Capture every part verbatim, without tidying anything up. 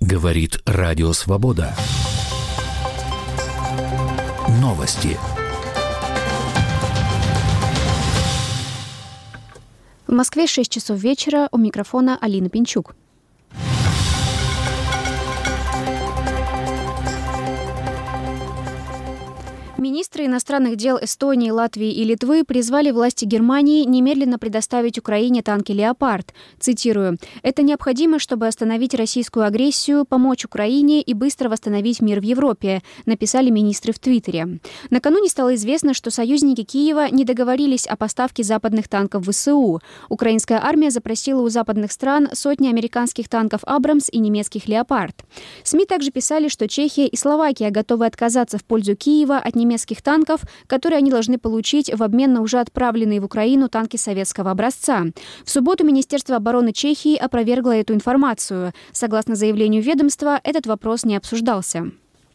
Говорит Радио Свобода. Новости. В Москве шесть часов вечера. У микрофона Алина Пинчук. Министры иностранных дел Эстонии, Латвии и Литвы призвали власти Германии немедленно предоставить Украине танки «Леопард». Цитирую: «Это необходимо, чтобы остановить российскую агрессию, помочь Украине и быстро восстановить мир в Европе», написали министры в Твиттере. Накануне стало известно, что союзники Киева не договорились о поставке западных танков в ВСУ. Украинская армия запросила у западных стран сотни американских танков «Абрамс» и немецких «Леопард». СМИ также писали, что Чехия и Словакия готовы отказаться в пользу Киева от немецких немецких танков, которые они должны получить в обмен на уже отправленные в Украину танки советского образца. В субботу Министерство обороны Чехии опровергло эту информацию. Согласно заявлению ведомства, этот вопрос не обсуждался.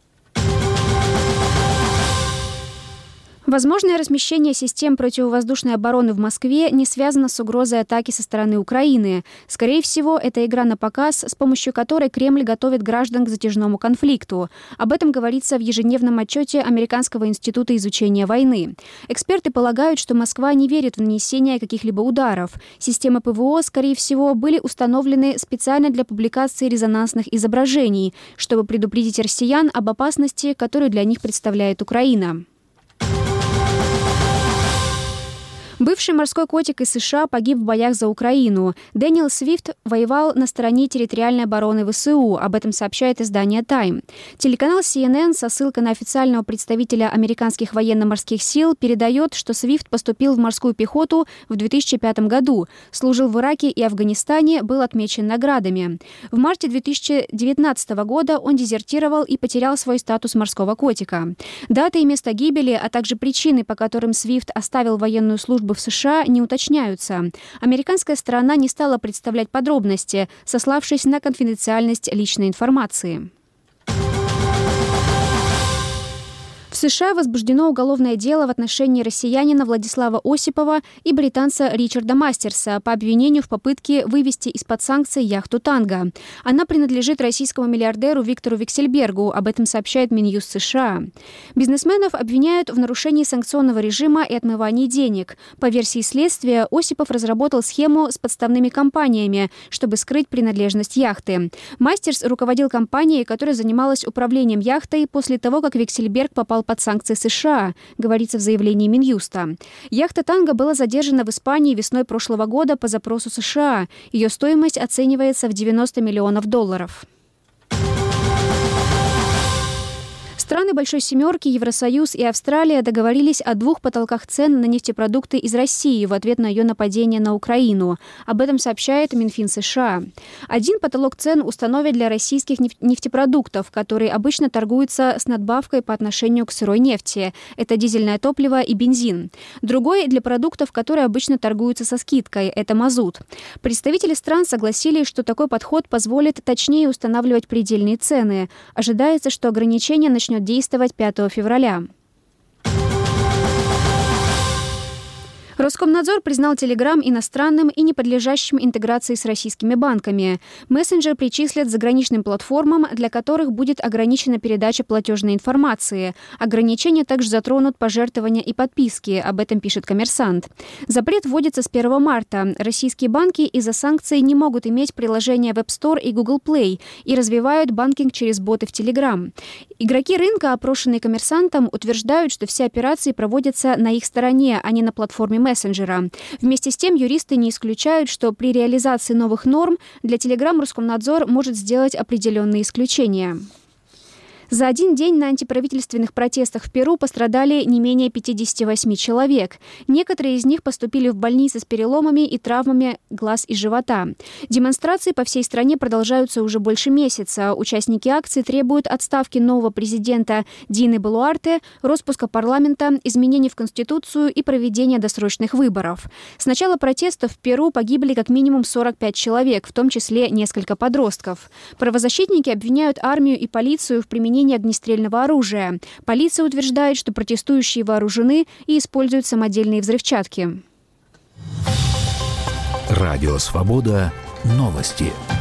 Возможное размещение систем противовоздушной обороны в Москве не связано с угрозой атаки со стороны Украины. Скорее всего, это игра на показ, с помощью которой Кремль готовит граждан к затяжному конфликту. Об этом говорится в ежедневном отчете Американского института изучения войны. Эксперты полагают, что Москва не верит в нанесение каких-либо ударов. Системы ПВО, скорее всего, были установлены специально для публикации резонансных изображений, чтобы предупредить россиян об опасности, которую для них представляет Украина. Бывший морской котик из США погиб в боях за Украину. Дэниел Свифт воевал на стороне территориальной обороны ВСУ. Об этом сообщает издание Time. Телеканал си эн эн со ссылкой на официального представителя американских военно-морских сил передает, что Свифт поступил в морскую пехоту в две тысячи пятом году, служил в Ираке и Афганистане, был отмечен наградами. В марте две тысячи девятнадцатого года он дезертировал и потерял свой статус морского котика. Дата и место гибели, а также причины, по которым Свифт оставил военную службу в США, не уточняются. Американская сторона не стала представлять подробности, сославшись на конфиденциальность личной информации. В США возбуждено уголовное дело в отношении россиянина Владислава Осипова и британца Ричарда Мастерса по обвинению в попытке вывести из-под санкций яхту «Танго». Она принадлежит российскому миллиардеру Виктору Виксельбергу, об этом сообщает Минюст США. Бизнесменов обвиняют в нарушении санкционного режима и отмывании денег. По версии следствия, Осипов разработал схему с подставными компаниями, чтобы скрыть принадлежность яхты. Мастерс руководил компанией, которая занималась управлением яхтой после того, как Виксельберг попал под санкции США, говорится в заявлении Минюста. Яхта «Танго» была задержана в Испании весной прошлого года по запросу США. Ее стоимость оценивается в девяносто миллионов долларов. Страны Большой Семерки, Евросоюз и Австралия договорились о двух потолках цен на нефтепродукты из России в ответ на ее нападение на Украину. Об этом сообщает Минфин США. Один потолок цен установят для российских нефтепродуктов, которые обычно торгуются с надбавкой по отношению к сырой нефти. Это дизельное топливо и бензин. Другой для продуктов, которые обычно торгуются со скидкой. Это мазут. Представители стран согласились, что такой подход позволит точнее устанавливать предельные цены. Ожидается, что ограничение начнет действовать пятого февраля. Роскомнадзор признал Telegram иностранным и неподлежащим интеграции с российскими банками. Мессенджер причислят заграничным платформам, для которых будет ограничена передача платежной информации. Ограничения также затронут пожертвования и подписки, об этом пишет «Коммерсант». Запрет вводится с первого марта. Российские банки из-за санкций не могут иметь приложения в App Store и Google Play и развивают банкинг через боты в Telegram. Игроки рынка, опрошенные «Коммерсантом», утверждают, что все операции проводятся на их стороне, а не на платформе мессенджера. Вместе с тем, юристы не исключают, что при реализации новых норм для Telegram Роскомнадзор может сделать определенные исключения. За один день на антиправительственных протестах в Перу пострадали не менее пятьдесят восемь человек. Некоторые из них поступили в больницы с переломами и травмами глаз и живота. Демонстрации по всей стране продолжаются уже больше месяца. Участники акции требуют отставки нового президента Дины Болуарте, распуска парламента, изменений в Конституцию и проведения досрочных выборов. С начала протестов в Перу погибли как минимум сорок пять человек, в том числе несколько подростков. Правозащитники обвиняют армию и полицию в применении огнестрельного оружия. Полиция утверждает, что протестующие вооружены и используют самодельные взрывчатки. Радио «Свобода». Новости.